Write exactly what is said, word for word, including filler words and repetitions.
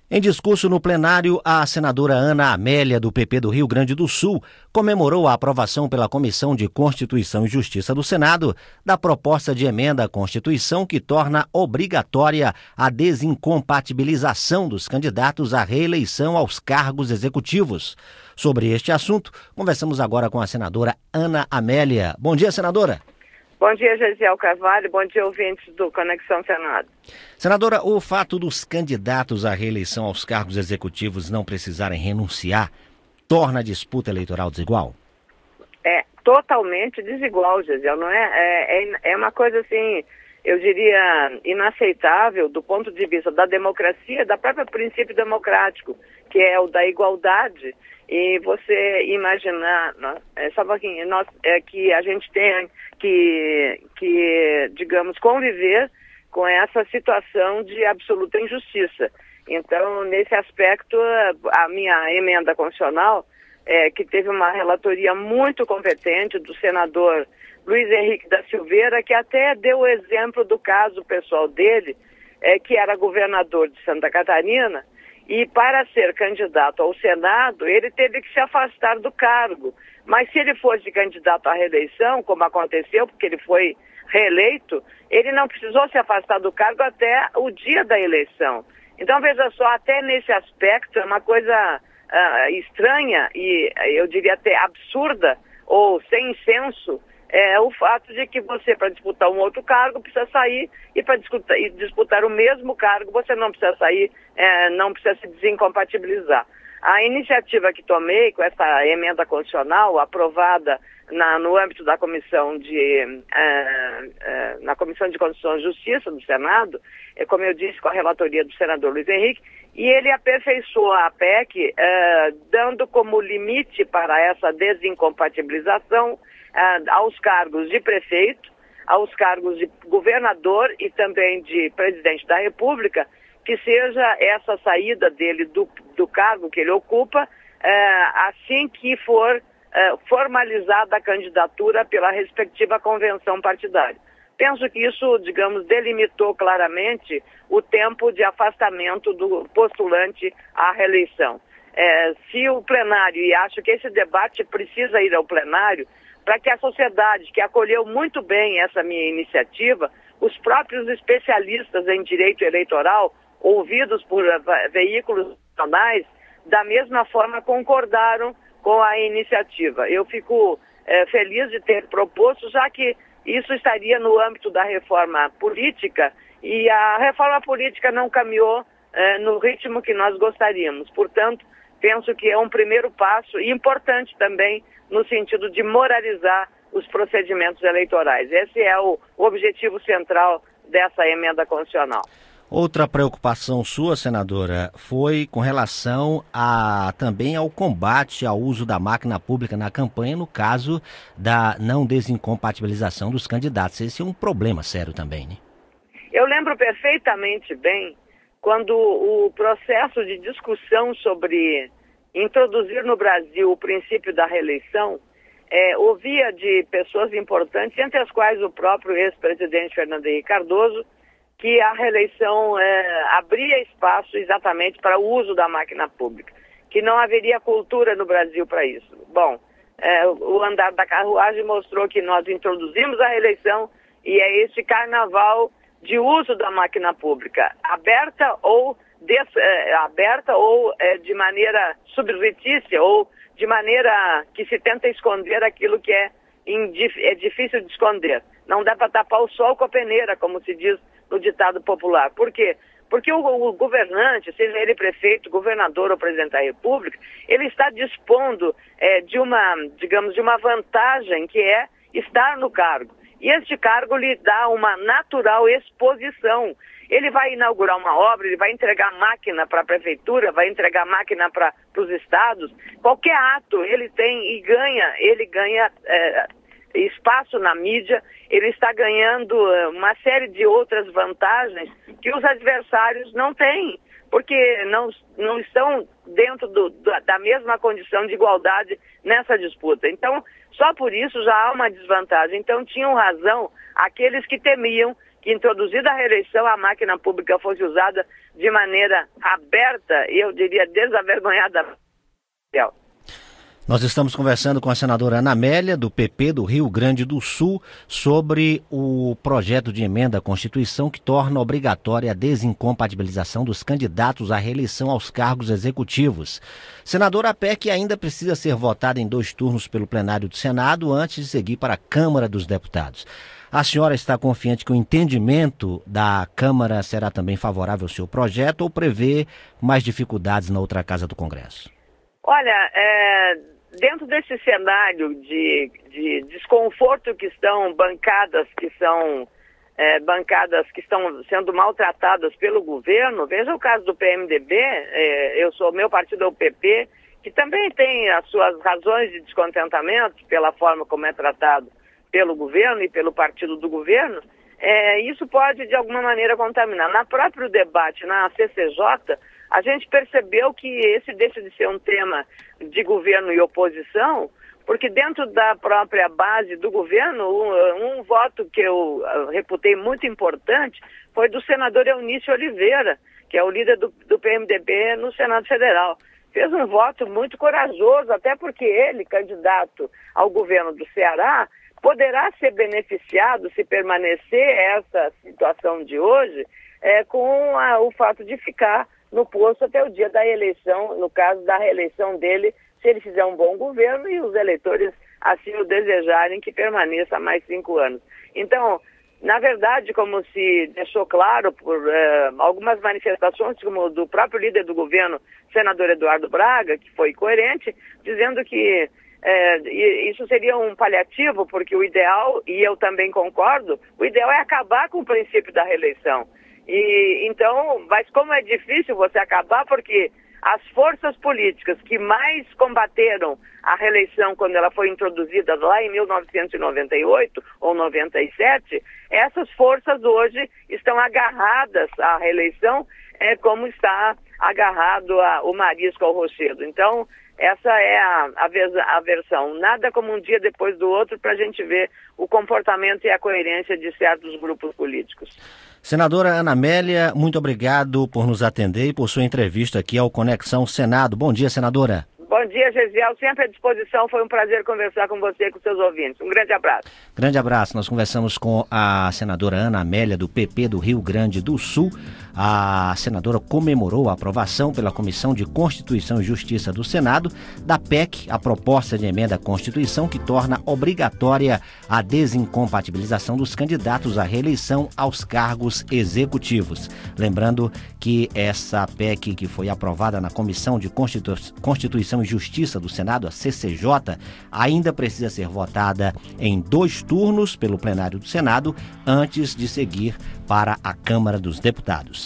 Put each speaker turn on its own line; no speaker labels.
Em discurso no plenário, a senadora Ana Amélia, do P P do Rio Grande do Sul, comemorou a aprovação pela Comissão de Constituição e Justiça do Senado da proposta de emenda à Constituição que torna obrigatória a desincompatibilização dos candidatos à reeleição aos cargos executivos. Sobre este assunto, conversamos agora com a senadora Ana Amélia. Bom dia, senadora.
Bom dia, Gesiel Carvalho. Bom dia, ouvintes do Conexão Senado.
Senadora, o fato dos candidatos à reeleição aos cargos executivos não precisarem renunciar torna a disputa eleitoral desigual?
É totalmente desigual, Gesiel. Não é? É, é uma coisa assim, eu diria, inaceitável do ponto de vista da democracia, da própria princípio democrático, que é o da igualdade. E você imaginar, é, só um pouquinho, nós, é, que a gente tem que, que, digamos, conviver com essa situação de absoluta injustiça. Então, nesse aspecto, a minha emenda constitucional, é, que teve uma relatoria muito competente do senador Luiz Henrique da Silveira, que até deu o exemplo do caso pessoal dele, é, que era governador de Santa Catarina, e para ser candidato ao Senado, ele teve que se afastar do cargo. Mas se ele fosse candidato à reeleição, como aconteceu, porque ele foi reeleito, ele não precisou se afastar do cargo até o dia da eleição. Então, veja só, até nesse aspecto é uma coisa uh, estranha e eu diria até absurda ou sem senso, é o fato de que você, para disputar um outro cargo, precisa sair e para disputar, disputar o mesmo cargo, você não precisa sair, é, não precisa se desincompatibilizar. A iniciativa que tomei com essa emenda constitucional, aprovada na, no âmbito da Comissão de, é, é, na Comissão de Constituição e Justiça do Senado, é, como eu disse, com a relatoria do senador Luiz Henrique, e ele aperfeiçoa a P E C, é, dando como limite para essa desincompatibilização Uh, aos cargos de prefeito, aos cargos de governador e também de presidente da República, que seja essa saída dele do, do cargo que ele ocupa, uh, assim que for uh, formalizada a candidatura pela respectiva convenção partidária. Penso que isso, digamos, delimitou claramente o tempo de afastamento do postulante à reeleição. Uh, se o plenário, e acho que esse debate precisa ir ao plenário, para que a sociedade, que acolheu muito bem essa minha iniciativa, os próprios especialistas em direito eleitoral, ouvidos por veículos nacionais, da mesma forma concordaram com a iniciativa. Eu fico é, feliz de ter proposto, já que isso estaria no âmbito da reforma política, e a reforma política não caminhou é, no ritmo que nós gostaríamos. Portanto, penso que é um primeiro passo e importante também no sentido de moralizar os procedimentos eleitorais. Esse é o objetivo central dessa emenda constitucional.
Outra preocupação sua, senadora, foi com relação a, também ao combate ao uso da máquina pública na campanha, no caso da não desincompatibilização dos candidatos. Esse é um problema sério também, né?
Eu lembro perfeitamente bem quando o processo de discussão sobre introduzir no Brasil o princípio da reeleição, é, ouvia de pessoas importantes, entre as quais o próprio ex-presidente Fernando Henrique Cardoso, que a reeleição é, abria espaço exatamente para o uso da máquina pública, que não haveria cultura no Brasil para isso. Bom, é, o andar da carruagem mostrou que nós introduzimos a reeleição e é esse carnaval de uso da máquina pública, aberta ou Des, é, aberta ou é, de maneira subvertícia ou de maneira que se tenta esconder aquilo que é, indif, é difícil de esconder. Não dá para tapar o sol com a peneira, como se diz no ditado popular. Por quê? Porque o, o governante, seja ele prefeito, governador ou presidente da República, ele está dispondo é, de uma, digamos, de uma vantagem que é estar no cargo. E este cargo lhe dá uma natural exposição. Ele vai inaugurar uma obra, ele vai entregar máquina para a prefeitura, vai entregar máquina para os estados. Qualquer ato ele tem e ganha, ele ganha é, espaço na mídia, ele está ganhando uma série de outras vantagens que os adversários não têm, porque não, não estão dentro do, da mesma condição de igualdade nessa disputa. Então, só por isso já há uma desvantagem. Então, tinham razão aqueles que temiam que, introduzida a reeleição, a máquina pública fosse usada de maneira aberta e, eu diria, desavergonhada.
Nós estamos conversando com a senadora Ana Amélia, do P P do Rio Grande do Sul, sobre o projeto de emenda à Constituição que torna obrigatória a desincompatibilização dos candidatos à reeleição aos cargos executivos. Senadora, a P E C ainda precisa ser votada em dois turnos pelo plenário do Senado antes de seguir para a Câmara dos Deputados. A senhora está confiante que o entendimento da Câmara será também favorável ao seu projeto ou prevê mais dificuldades na outra casa do Congresso?
Olha, é, dentro desse cenário de, de desconforto que estão bancadas, que são é, bancadas que estão sendo maltratadas pelo governo, veja o caso do P M D B, é, eu sou, meu partido é o P P, que também tem as suas razões de descontentamento pela forma como é tratado pelo governo e pelo partido do governo, é, isso pode de alguma maneira contaminar. Na próprio debate na C C J, a gente percebeu que esse deixa de ser um tema de governo e oposição, porque dentro da própria base do governo, um, um voto que eu reputei muito importante foi do senador Eunício Oliveira, que é o líder do, do P M D B no Senado Federal. Fez um voto muito corajoso, até porque ele, candidato ao governo do Ceará, poderá ser beneficiado se permanecer essa situação de hoje é, com a, o fato de ficar no posto até o dia da eleição, no caso da reeleição dele, se ele fizer um bom governo e os eleitores assim o desejarem que permaneça mais cinco anos. Então, na verdade, como se deixou claro por eh, algumas manifestações, como do próprio líder do governo, senador Eduardo Braga, que foi coerente, dizendo que eh, isso seria um paliativo, porque o ideal, e eu também concordo, o ideal é acabar com o princípio da reeleição. E então, mas como é difícil você acabar, porque as forças políticas que mais combateram a reeleição quando ela foi introduzida lá em mil novecentos e noventa e oito ou noventa e sete, essas forças hoje estão agarradas à reeleição, é, como está agarrado a, o marisco ao rochedo. Então, essa é a, a, a versão. Nada como um dia depois do outro para a gente ver o comportamento e a coerência de certos grupos políticos.
Senadora Ana Amélia, muito obrigado por nos atender e por sua entrevista aqui ao Conexão Senado. Bom dia, senadora.
Bom dia, Gesiel. Sempre à disposição. Foi um prazer conversar com você e com seus ouvintes. Um grande abraço.
Grande abraço. Nós conversamos com a senadora Ana Amélia, do P P do Rio Grande do Sul. A senadora comemorou a aprovação pela Comissão de Constituição e Justiça do Senado da P E C, a proposta de emenda à Constituição que torna obrigatória a desincompatibilização dos candidatos à reeleição aos cargos executivos. Lembrando que essa P E C que foi aprovada na Comissão de Constitu- Constituição e Justiça do Senado, a C C J, ainda precisa ser votada em dois turnos pelo plenário do Senado antes de seguir para a Câmara dos Deputados.